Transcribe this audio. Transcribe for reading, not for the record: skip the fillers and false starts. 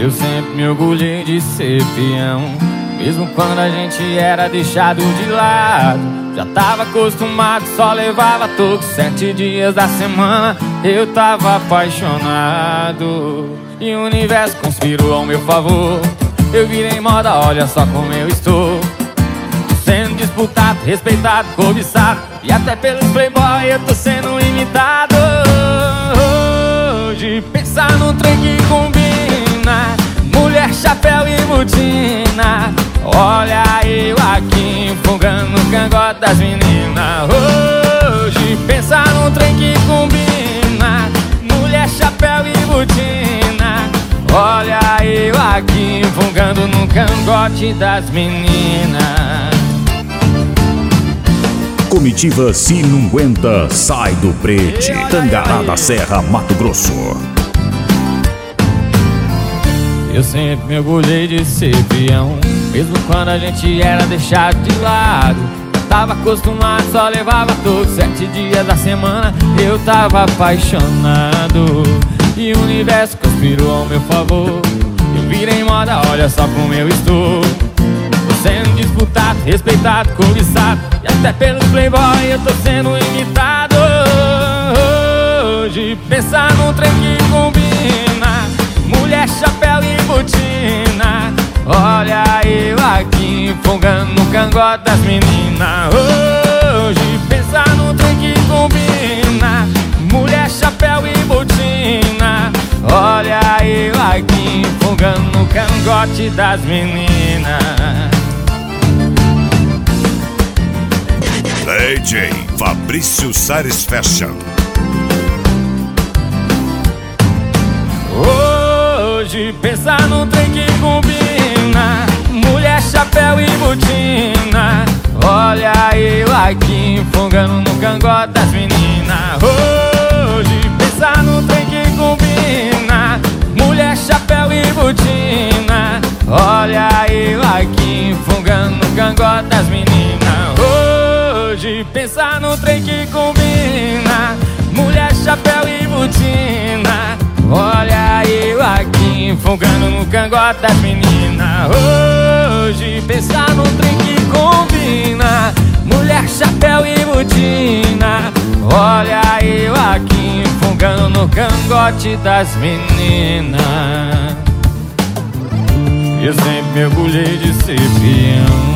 Eu sempre me orgulhei de ser peão, mesmo quando a gente era deixado de lado. Já tava acostumado, só levava toco 7 dias da semana. Eu tava apaixonado e o universo conspirou ao meu favor. Eu virei moda, olha só como eu estou, sendo disputado, respeitado, cobiçado, e até pelos playboy eu tô sendo imitado. Hoje pensar num trem que combina, mulher, chapéu e botina. Olha eu aqui enfogando no cangote das meninas. Hoje pensar num trem que combina, mulher, chapéu e botina. Olha eu aqui enfogando no cangote das meninas. Comitiva Se Não Aguenta sai do Brete, Tangará da Serra, Mato Grosso. Eu sempre me orgulhei de ser peão, mesmo quando a gente era deixado de lado. Eu tava acostumado, só levava todos 7 dias da semana. Eu tava apaixonado e o universo conspirou ao meu favor. Eu virei moda, olha só como eu estou, tô sendo disputado, respeitado, cobiçado, e até pelos playboy eu tô sendo imitado. Hoje pensar num trem que combina, mulher, chapéu e botina. Olha eu aqui enfogando no cangote das meninas. Hoje pensar num trem que combina, mulher, chapéu e botina. Olha eu aqui enfogando no cangote das meninas. DJ Fabrício Sares Fashion. Hoje pensar num trem que combina, mulher, chapéu e botina. Olha eu aqui enfogando no cangote das meninas. Hoje pensar num trem que combina, mulher, chapéu e botina. Olha eu aqui enfogando no cangote das meninas. Hoje pensar num trem que combina, mulher, chapéu e botina. Olha eu aqui enfogando no cangote das meninas. Hoje pensar num trem que combina, mulher, chapéu e botina. Olha eu aqui enfogando no cangote das meninas. Eu sempre me orgulhei de ser peão.